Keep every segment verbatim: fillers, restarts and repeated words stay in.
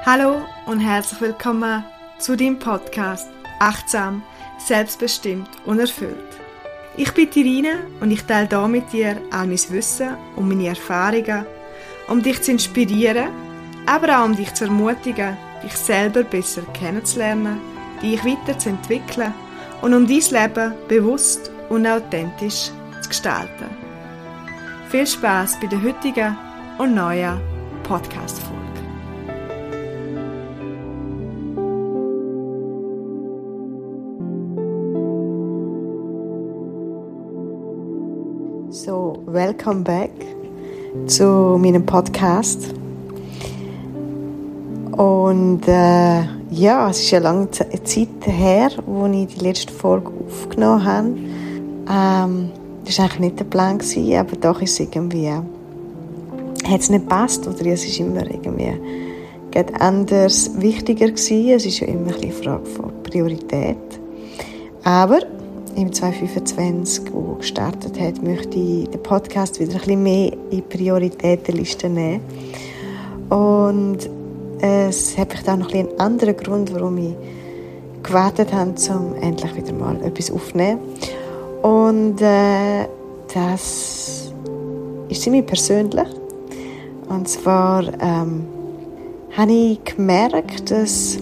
Hallo und herzlich willkommen zu deinem Podcast Achtsam, selbstbestimmt und erfüllt. Ich bin Irina und ich teile hier mit dir all mein Wissen und meine Erfahrungen, um dich zu inspirieren, aber auch um dich zu ermutigen, dich selber besser kennenzulernen, dich weiterzuentwickeln und um dein Leben bewusst und authentisch zu gestalten. Viel Spaß bei der heutigen und neuen Podcast-Folge. So, welcome back zu meinem Podcast. Und äh, ja, es ist ja lange Zeit her, wo ich die letzte Folge aufgenommen habe. Ähm, das war eigentlich nicht der Plan, aber doch ist es irgendwie, hat es nicht gepasst oder es ist immer irgendwie anders wichtiger gewesen. Es ist ja immer eine Frage von Priorität. Aber im zwanzig fünfundzwanzig, wo gestartet hat, möchte ich den Podcast wieder ein bisschen mehr in die Prioritätenliste nehmen. Und es hat vielleicht auch noch ein einen anderen Grund, warum ich gewartet habe, um endlich wieder mal etwas aufzunehmen. Und äh, das ist ziemlich persönlich. Und zwar ähm, habe ich gemerkt, dass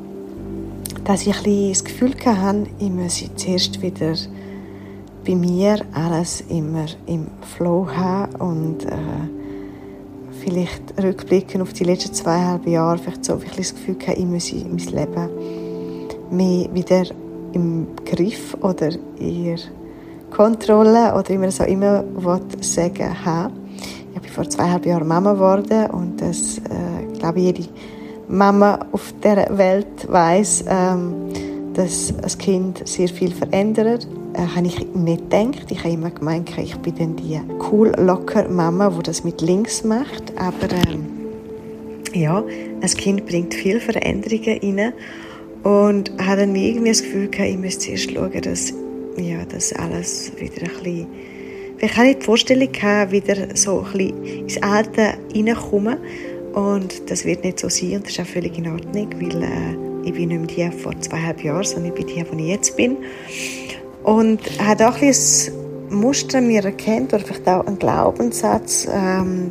dass ich ein bisschen das Gefühl hatte, ich müsse zuerst wieder bei mir alles immer im Flow haben und äh, vielleicht rückblicken auf die letzten zweieinhalb Jahre, vielleicht so ein das Gefühl hatte, ich müsse mein Leben mehr wieder im Griff oder in Kontrolle oder wie man es auch immer sagen haben. Ich bin vor zweieinhalb Jahren Mama geworden und das, äh, glaube ich, jede Mama auf dieser Welt weiss, ähm, dass ein Kind sehr viel verändert. Äh, habe ich nicht gedacht. Ich habe immer gemeint, ich bin dann die cool, locker Mama, die das mit links macht. Aber ähm, ja, ein Kind bringt viele Veränderungen rein. Und habe dann irgendwie das Gefühl gehabt, ich müsste zuerst schauen, dass, ja, dass alles wieder ein bisschen... Ich habe nicht die Vorstellung gehabt, wieder so ein bisschen ins Alte reinkommen. Und das wird nicht so sein und das ist auch völlig in Ordnung, weil äh, ich bin nicht mehr die vor zweieinhalb Jahren, sondern ich bin die, wo ich jetzt bin. Und habe auch ein Muster mir erkannt oder vielleicht auch einen Glaubenssatz, ähm,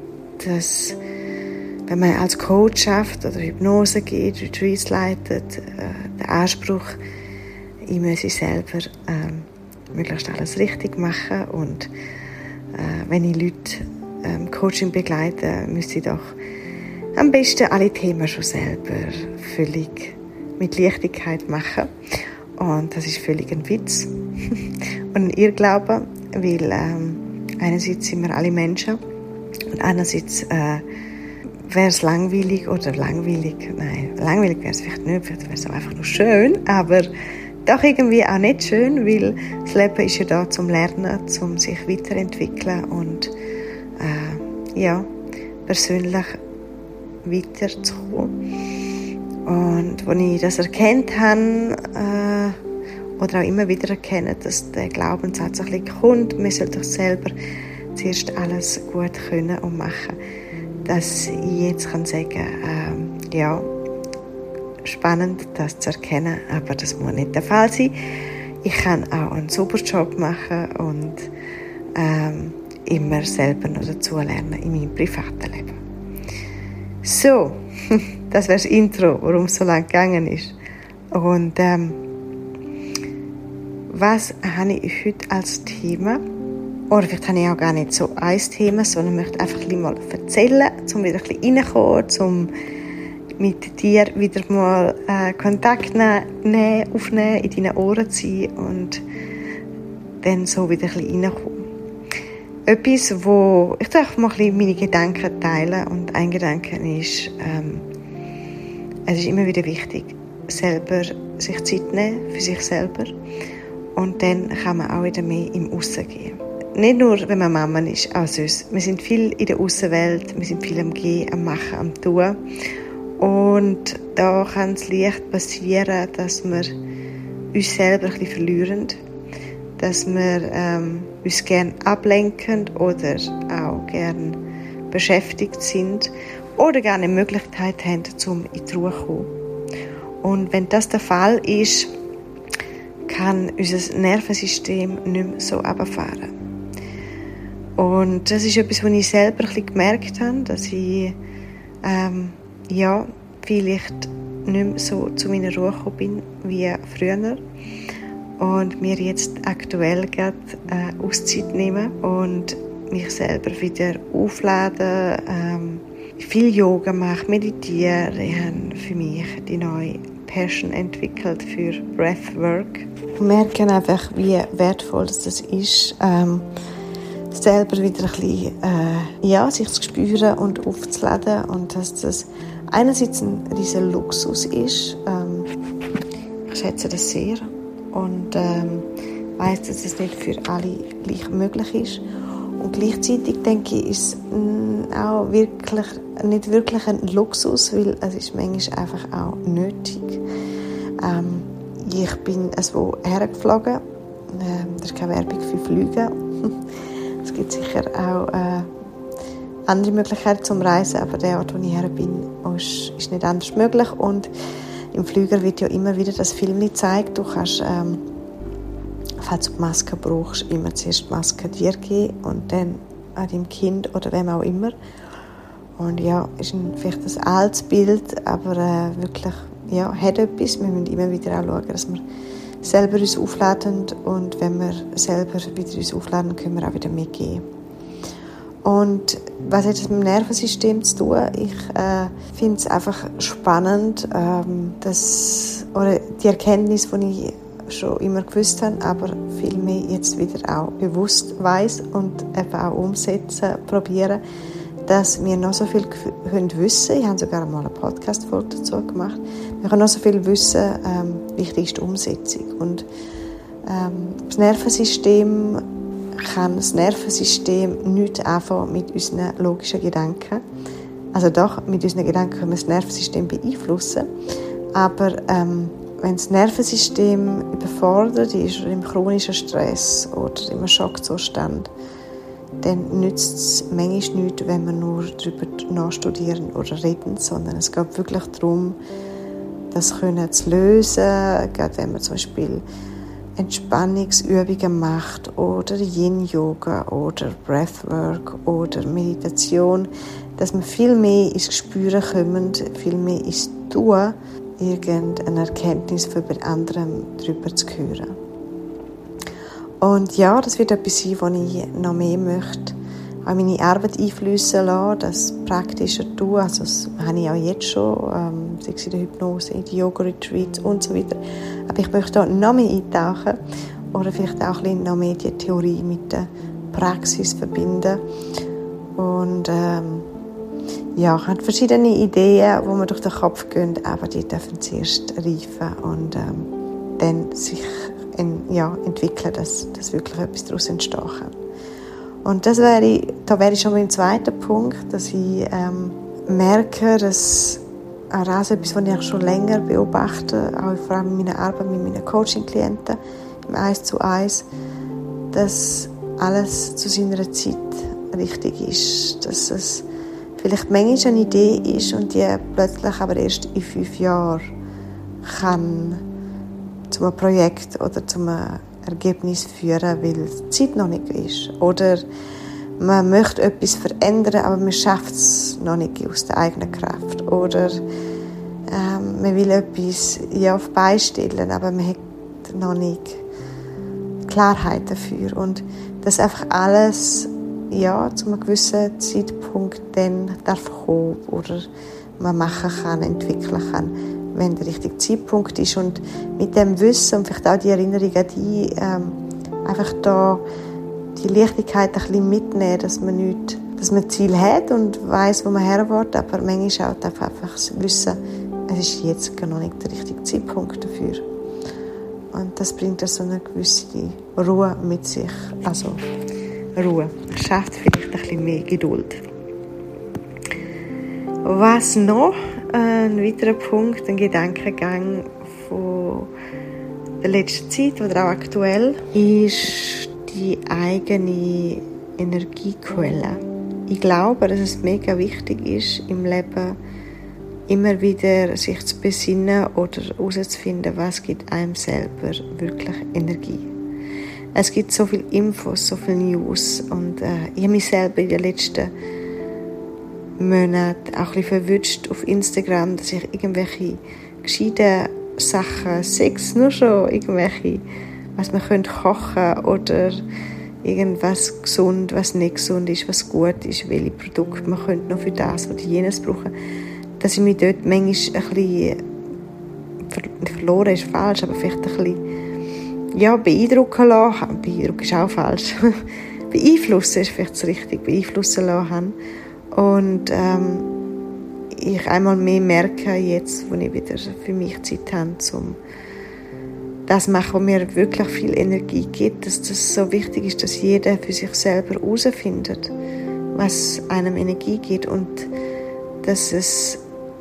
dass wenn man als Coach schafft oder Hypnose geht, Retreats leitet, äh, der Anspruch, ich muss selber äh, möglichst alles richtig machen und äh, wenn ich Leute ähm, Coaching begleite, müsste ich doch am besten alle Themen schon selber völlig mit Leichtigkeit machen. Und das ist völlig ein Witz und ein Irrglaube, weil ähm, einerseits sind wir alle Menschen und andererseits äh, wäre es langweilig oder langweilig, nein, langweilig wäre es vielleicht nicht, vielleicht wäre es auch einfach nur schön, aber doch irgendwie auch nicht schön, weil das Leben ist ja da zum Lernen, zum sich weiterentwickeln und äh, ja, persönlich weiterzukommen. Und als ich das erkannt habe, äh, oder auch immer wieder erkenne, dass der Glaubenssatz ein bisschen kommt, man sollte sich selber zuerst alles gut können und machen, dass ich jetzt kann sagen kann, äh, ja, spannend, das zu erkennen, aber das muss nicht der Fall sein. Ich kann auch einen super Job machen und ähm, immer selber noch dazu lernen in meinem privaten Leben. So, das wäre das Intro, warum es so lange gegangen ist. Und ähm, was habe ich heute als Thema? Oder vielleicht habe ich auch gar nicht so ein Thema, sondern möchte einfach ein bisschen mal erzählen, um wieder ein bisschen reinzukommen, um mit dir wieder mal äh, Kontakt nehmen, aufnehmen, in deinen Ohren ziehen und dann so wieder ein bisschen reinkommen. Etwas, wo ich darf mal ein bisschen meine Gedanken teilen und ein Gedanke ist, ähm, es ist immer wieder wichtig, selber sich Zeit nehmen für sich selber und dann kann man auch wieder mehr im Aussen gehen. Nicht nur, wenn man Mama ist, auch sonst. Wir sind viel in der Aussenwelt, wir sind viel am Gehen, am Machen, am Tun und da kann es leicht passieren, dass wir uns selber ein bisschen verlieren, dass wir ähm, uns gerne ablenken oder auch gerne beschäftigt sind oder gar eine Möglichkeit haben, um in die Ruhe zu kommen. Und wenn das der Fall ist, kann unser Nervensystem nicht mehr so runterfahren. Und das ist etwas, was ich selber ein bisschen gemerkt habe, dass ich ähm, ja, vielleicht nicht mehr so zu meiner Ruhe gekommen bin wie früher. Und mir jetzt aktuell gerade äh, Auszeit nehmen und mich selber wieder aufladen, ähm, viel Yoga mache, meditiere. Ich habe für mich die neue Passion entwickelt für Breathwork. Ich merke einfach, wie wertvoll das ist, ähm, selber wieder ein bisschen, äh, ja, sich zu spüren und aufzuladen und dass das einerseits ein riesiger Luxus ist. Ähm, ich schätze das sehr und ähm, weiss, dass es nicht für alle gleich möglich ist. Und gleichzeitig denke ich, ist es auch wirklich, nicht wirklich ein Luxus, weil es ist manchmal einfach auch nötig. Ähm, ich bin irgendwo hergeflogen. Ähm, das ist keine Werbung für Flüge. Es gibt sicher auch äh, andere Möglichkeiten zum Reisen, aber der Ort, wo ich her bin, ist, ist nicht anders möglich. Und im Flüger wird ja immer wieder das Film gezeigt. Du kannst, ähm, falls du die Maske brauchst, immer zuerst die Maske dir geben und dann an deinem Kind oder wem auch immer. Und ja, ist ein, vielleicht ein altes Bild, aber äh, wirklich, ja, hat etwas. Wir müssen immer wieder auch schauen, dass wir selber uns aufladen und wenn wir selber wieder uns aufladen, können wir auch wieder mitgeben. Und was hat das mit dem Nervensystem zu tun? Ich äh, finde es einfach spannend, ähm, dass, oder die Erkenntnis, die ich schon immer gewusst habe, aber viel mehr jetzt wieder auch bewusst weiss und eben auch umsetzen, probieren, dass wir noch so viel können wissen. Ich habe sogar mal eine Podcast-Folge dazu gemacht. Wir können noch so viel wissen, ähm, wichtig ist die Umsetzung. Und ähm, das Nervensystem kann das Nervensystem nicht einfach mit unseren logischen Gedanken. Also doch, mit unseren Gedanken können wir das Nervensystem beeinflussen. Aber ähm, wenn das Nervensystem überfordert ist oder im chronischen Stress oder im Schockzustand, dann nützt es manchmal nichts, wenn wir nur darüber nachstudieren oder reden, sondern es geht wirklich darum, das können zu lösen, gerade wenn man zum Beispiel Entspannungsübungen macht oder Yin-Yoga oder Breathwork oder Meditation, dass wir viel mehr ins Spüren kommen, viel mehr ins Tun, irgendeine Erkenntnis von jemand anderem darüber zu hören. Und ja, das wird etwas sein, was ich noch mehr möchte, auch meine Arbeit einfließen lassen, das praktischer tun. Also das habe ich auch jetzt schon, ähm, sei es in der Hypnose, in den Yoga-Retreats und so weiter. Aber ich möchte da noch mehr eintauchen oder vielleicht auch ein bisschen noch mehr die Theorie mit der Praxis verbinden. Und ähm, ja, ich habe verschiedene Ideen, die mir durch den Kopf gehen, aber die dürfen zuerst reifen und ähm, dann sich in, ja, entwickeln, dass, dass wirklich etwas daraus entstehen kann. Und das wäre, da wäre ich schon beim zweiten Punkt, dass ich ähm, merke, dass auch etwas, was ich schon länger beobachte, auch vor allem in meiner Arbeit mit meinen Coaching-Klienten, im Eins zu Eins, dass alles zu seiner Zeit richtig ist, dass es vielleicht manchmal eine Idee ist und die plötzlich aber erst in fünf Jahren kann zu einem Projekt oder zu einem Ergebnis führen, weil die Zeit noch nicht ist. Oder man möchte etwas verändern, aber man schafft es noch nicht aus der eigenen Kraft. Oder ähm, man will etwas ja, auf beistellen, aber man hat noch nicht Klarheit dafür. Und das einfach alles ja, zu einem gewissen Zeitpunkt dann darf kommen oder man machen kann, entwickeln kann, wenn der richtige Zeitpunkt ist. Und mit dem Wissen und vielleicht auch die Erinnerung an die, ähm, einfach da die Leichtigkeit ein bisschen mitnehmen, dass man nicht, dass man Ziel hat und weiss, wo man her will, aber manchmal auch einfach wissen, es ist jetzt noch nicht der richtige Zeitpunkt dafür. Und das bringt so eine gewisse Ruhe mit sich. Also Ruhe. Schafft vielleicht ein bisschen mehr Geduld. Was noch? Ein weiterer Punkt, ein Gedankengang von der letzten Zeit oder auch aktuell, ist die eigene Energiequelle. ich glaube, dass es mega wichtig ist, im Leben immer wieder sich zu besinnen oder herauszufinden, was gibt einem selber wirklich Energie. Es gibt so viele Infos, so viele News und äh, ich habe mich selber in den letzten Monaten auch ein bisschen verwünscht auf Instagram, dass ich irgendwelche gescheiten Sachen, Sex, nur schon irgendwelche, was man könnte kochen oder irgendwas gesund, was nicht gesund ist, was gut ist, welche Produkte man könnte noch für das oder jenes brauchen, dass ich mich dort manchmal ein bisschen verloren ist falsch, aber vielleicht ein bisschen ja, beeindrucken lassen. Beeindrucken ist auch falsch. Beeinflussen ist vielleicht das Richtige, beeinflussen lassen haben. Und ähm, ich einmal mehr merke jetzt, wo ich wieder für mich Zeit habe, um das zu machen, was mir wirklich viel Energie gibt, dass das so wichtig ist, dass jeder für sich selber herausfindet, was einem Energie gibt und dass es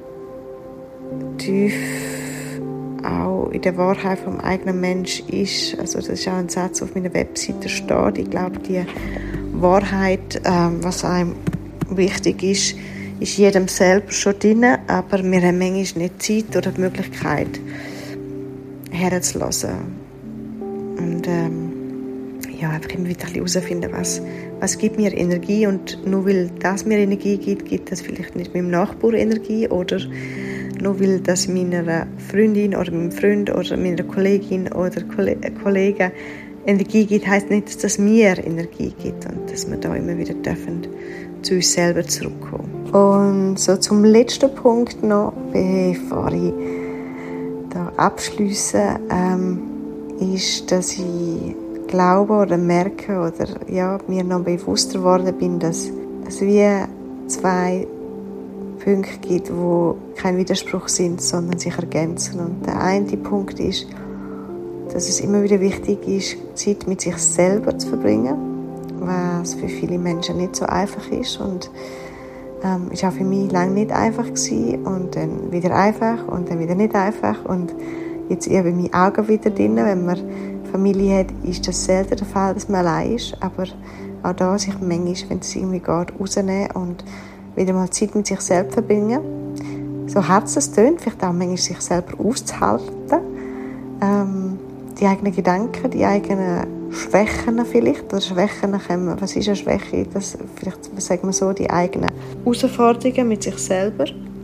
tief auch in der Wahrheit vom eigenen Mensch ist. Also das ist auch ein Satz, der auf meiner Webseite steht. Ich glaube, die Wahrheit, ähm, was einem wichtig ist, ist jedem selber schon drin, aber wir haben manchmal nicht Zeit oder die Möglichkeit, herzulassen. Und ähm, ja, einfach immer wieder herausfinden, was, was gibt mir Energie und nur weil das mir Energie gibt, gibt das vielleicht nicht meinem Nachbar Energie oder nur weil das meiner Freundin oder meinem Freund oder meiner Kollegin oder Kollegen Energie gibt, heisst nicht, dass das mir Energie gibt und dass wir da immer wieder dürfen zu uns selber zurückkommen. Und so zum letzten Punkt noch, bevor ich da abschliesse, ähm, ist, dass ich glaube oder merke oder ja, mir noch bewusster geworden bin, dass es wie zwei Punkte gibt, die kein Widerspruch sind, sondern sich ergänzen. Und der eine Punkt ist, dass es immer wieder wichtig ist, Zeit mit sich selber zu verbringen, was für viele Menschen nicht so einfach ist. Und ähm, ist auch für mich lange nicht einfach gewesen und dann wieder einfach und dann wieder nicht einfach. Und jetzt übe ich mich auch wieder drin. Wenn man Familie hat, ist das selten der Fall, dass man allein ist. Aber auch da sich manchmal, wenn es irgendwie geht, rausnehmen und wieder mal Zeit mit sich selbst verbringen. So hart es tönt, vielleicht auch manchmal sich selber auszuhalten. Ähm, die eigenen Gedanken, die eigenen Schwächen vielleicht, oder Schwächen kommen, was ist eine Schwäche? Das, vielleicht sagen wir so, die eigenen Herausforderungen mit sich selber.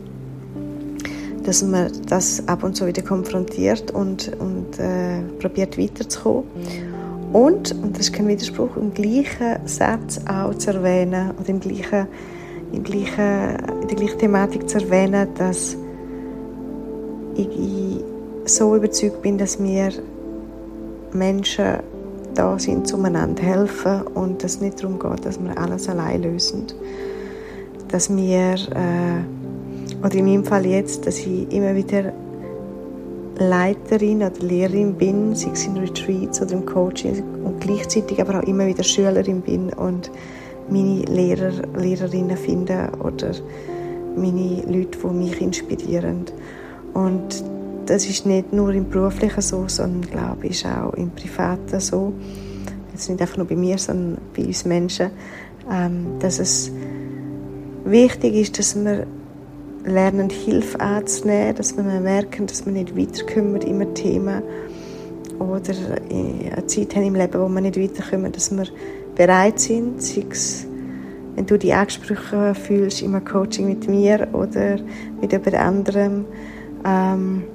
Dass man das ab und zu wieder konfrontiert und, und äh, probiert weiterzukommen. Und, und das ist kein Widerspruch, im gleichen Satz auch zu erwähnen, oder im gleichen, im gleichen, in der gleichen Thematik zu erwähnen, dass ich so überzeugt bin, dass wir Menschen da sind, um einander helfen und dass es nicht darum geht, dass wir alles allein lösen. Dass wir, äh, oder in meinem Fall jetzt, dass ich immer wieder Leiterin oder Lehrerin bin, sei es in Retreats oder im Coaching und gleichzeitig aber auch immer wieder Schülerin bin und meine Lehrer, Lehrerinnen finde oder meine Leute, die mich inspirieren. Und das ist nicht nur im Beruflichen so, sondern glaube ich auch im Privaten so. Jetzt nicht einfach nur bei mir, sondern bei uns Menschen, ähm, dass es wichtig ist, dass wir lernen, Hilfe anzunehmen, dass wir merken, dass wir nicht weiterkommen in einem Thema oder eine Zeit haben im Leben, wo wir nicht weiterkommen, dass wir bereit sind, sei es, wenn du dich angesprochen fühlst in einem Coaching mit mir oder mit jemand anderem, ähm,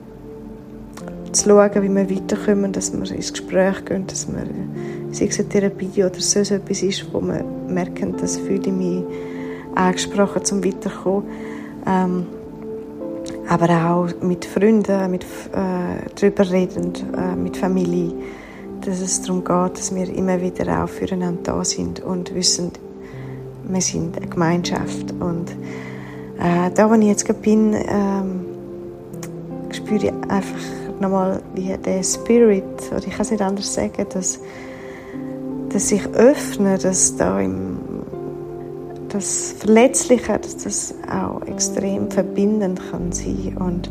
zu schauen, wie wir weiterkommen, dass wir ins Gespräch gehen, dass wir, sei es eine Therapie oder so etwas ist, wo wir merken, das fühle ich mich angesprochen, zum Weiterkommen. Ähm, aber auch mit Freunden, mit, äh, darüber reden, äh, mit Familie, dass es darum geht, dass wir immer wieder auch füreinander da sind und wissen, wir sind eine Gemeinschaft. Und äh, da, wo ich jetzt gerade bin, ähm, spüre ich einfach nochmal, wie der Spirit, oder ich kann es nicht anders sagen, dass, dass sich öffnet, dass da im das Verletzliche, dass das auch extrem verbindend kann sein und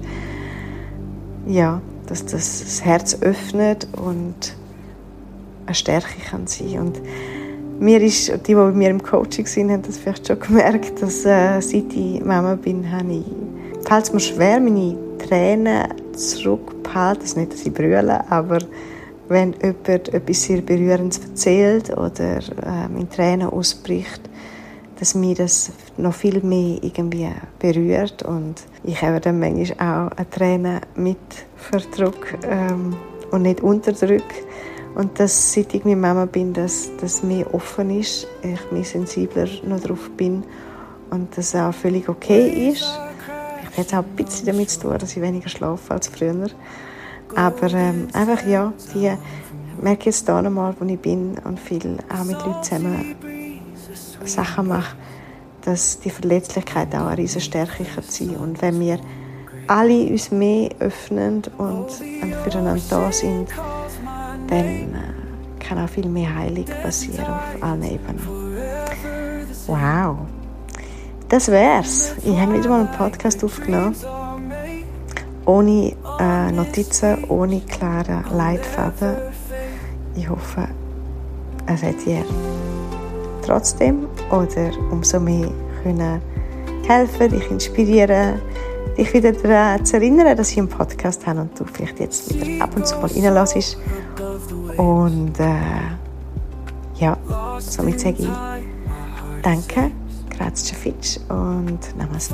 ja, dass das das Herz öffnet und eine Stärke kann sein. Und mir ist, die, die bei mir im Coaching sind, haben das vielleicht schon gemerkt, dass äh, seit ich Mama bin, habe ich, fällt es mir schwer, meine Tränen zurückzuhalten. Das ist nicht, dass ich brülle, aber wenn jemand etwas sehr Berührendes erzählt oder äh, in Tränen ausbricht, dass mich das noch viel mehr irgendwie berührt und ich habe dann manchmal auch eine Träne mit verdrücke ähm, und nicht unterdrücke. Und dass, seit ich mit Mama bin, dass das mehr offen ist, ich mehr sensibler noch drauf bin und das auch völlig okay ist. Ich habe auch ein bisschen damit zu tun, dass ich weniger schlafe als früher. Aber ähm, einfach ja, die merke jetzt da nochmal, wo ich bin und viel auch mit Leuten zusammen Sachen mache, dass die Verletzlichkeit auch eine riesige Stärke kann sein. Und wenn wir alle uns mehr öffnen und füreinander da sind, dann äh, kann auch viel mehr Heilung passieren auf allen Ebenen. Wow, das wär's. Ich habe wieder mal einen Podcast aufgenommen, ohne äh, Notizen, ohne klaren Leitfaden. Ich hoffe, es hat dir trotzdem oder umso mehr können helfen, dich inspirieren, dich wieder daran zu erinnern, dass ich einen Podcast habe und du vielleicht jetzt wieder ab und zu mal reinlässt. Und äh, ja, somit sage ich danke, grazie fitch und Namaste.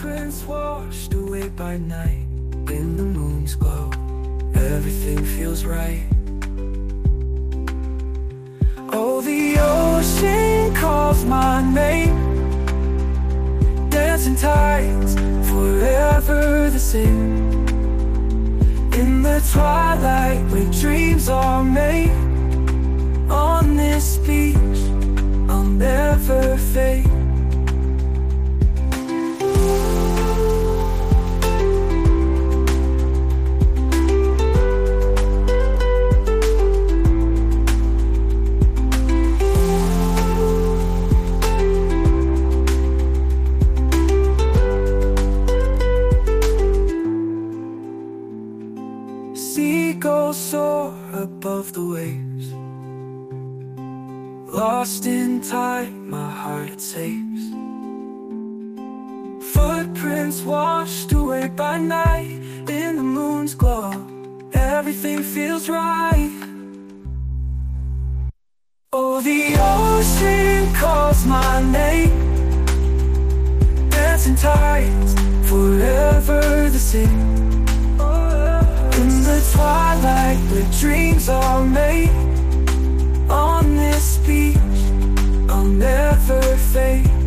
Oh, the ocean calls my name, dancing tides, forever the same. In the twilight where dreams are made, on this beach I'll never fade. Seagulls soar above the waves, lost in time, my heart saves. Footprints washed away by night, in the moon's glow, everything feels right. Oh, the ocean calls my name, dancing tides, forever the same. In the twilight where dreams are made, on this beach I'll never fade.